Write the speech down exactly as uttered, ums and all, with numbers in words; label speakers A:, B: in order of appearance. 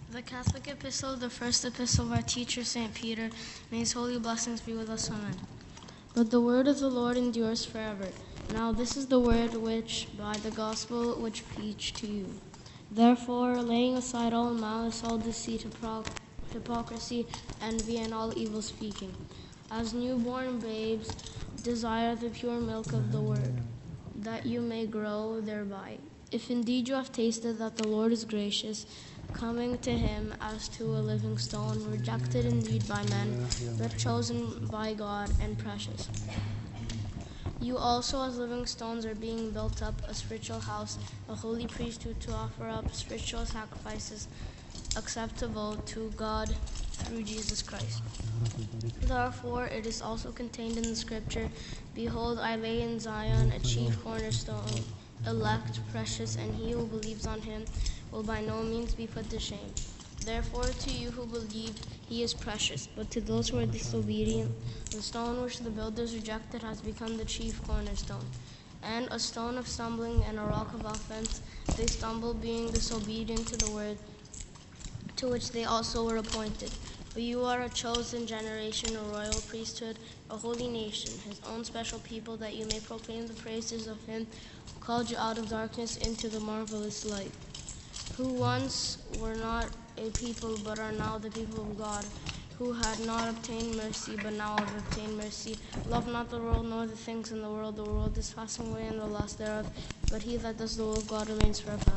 A: The Catholic Epistle, the first epistle of our teacher, Saint Peter. May his holy blessings be with us, amen. But the word of the Lord endures forever. Now this is the word which, by the gospel which preach to you. Therefore, laying aside all malice, all deceit, hypocrisy, envy, and all evil speaking, as newborn babes, desire the pure milk of the word, that you may grow thereby. If indeed you have tasted that the Lord is gracious, coming to him as to a living stone, rejected indeed by men, but chosen by God and precious. You also, as living stones, are being built up a spiritual house, a holy priesthood, to offer up spiritual sacrifices acceptable to God through Jesus Christ. Therefore, it is also contained in the scripture, "Behold, I lay in Zion a chief cornerstone, elect, precious, and he who believes on him will by no means be put to shame." Therefore, to you who believed, he is precious. But to those who are disobedient, the stone which the builders rejected has become the chief cornerstone, and a stone of stumbling and a rock of offense. They stumble, being disobedient to the word, to which they also were appointed. But you are a chosen generation, a royal priesthood, a holy nation, his own special people, that you may proclaim the praises of him who called you out of darkness into the marvelous light, who once were not a people but are now the people of God, who had not obtained mercy but now have obtained mercy. Love not the world nor the things in the world. The world is passing away and the lust thereof, but he that does the will of God remains forever.